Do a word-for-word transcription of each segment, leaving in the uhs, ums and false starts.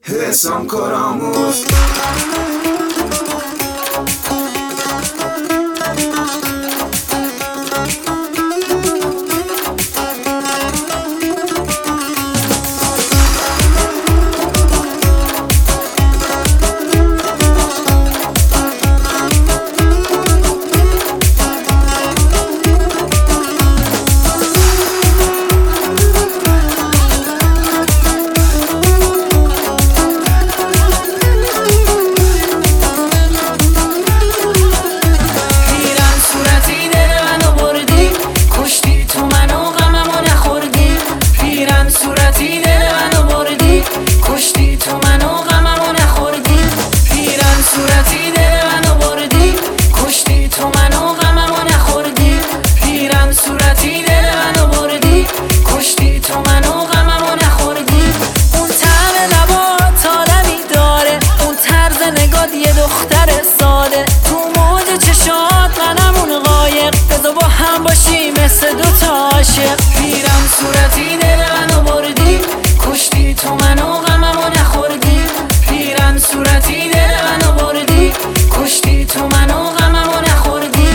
حسام کارآموز. یه دختر ساده تو موج چشات منمون قایق، بذار با هم باشی مثل دوتا عاشق. پیرم صورتی دل منو بردی، کشتی تو منو غممو نخوردی. پیرم صورتی دل منو بردی، کشتی تو منو غممو نخوردی.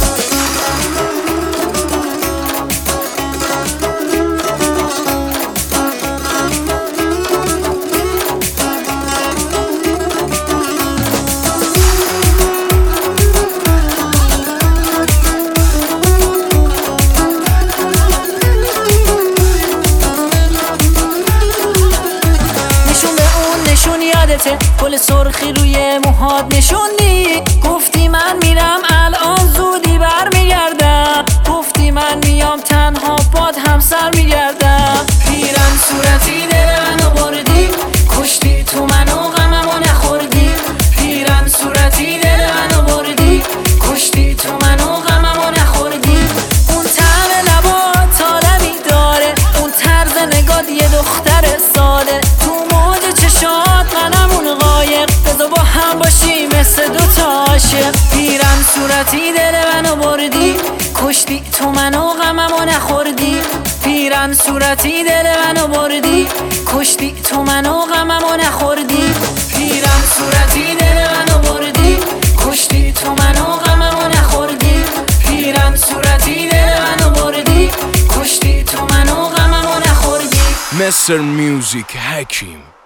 گل سرخی روی موهات نشوندی، گفتی من میرم الان زودی برمیگردم، گفتی من میام تنها باد همسر میگردم. پیرم صورتی دل منو بردی، کشتی تو منو غممو نخوردی. پیرم صورتی دل منو بردی، کشتی تو منو غممو نخوردی. اون طعم لبات عالمی داره، اون طرز نگات یه دختر ساده تو موج چشات منمون قایق، بذار با هم باشی مثل دوتا عاشق. پیرم صورتی دل منو بردی، کشتی تو منو غممو نخوردی. پیرم صورتی دل منو بردی، کشتی تو منو غممو نخوردی. پیرم صورتی دل منو بردی، کشتی تو منو غممو نخوردی. پیرم صورتی دل منو بردی، کشتی تو منو غممو نخوردی. مستر میوزیک حکیم.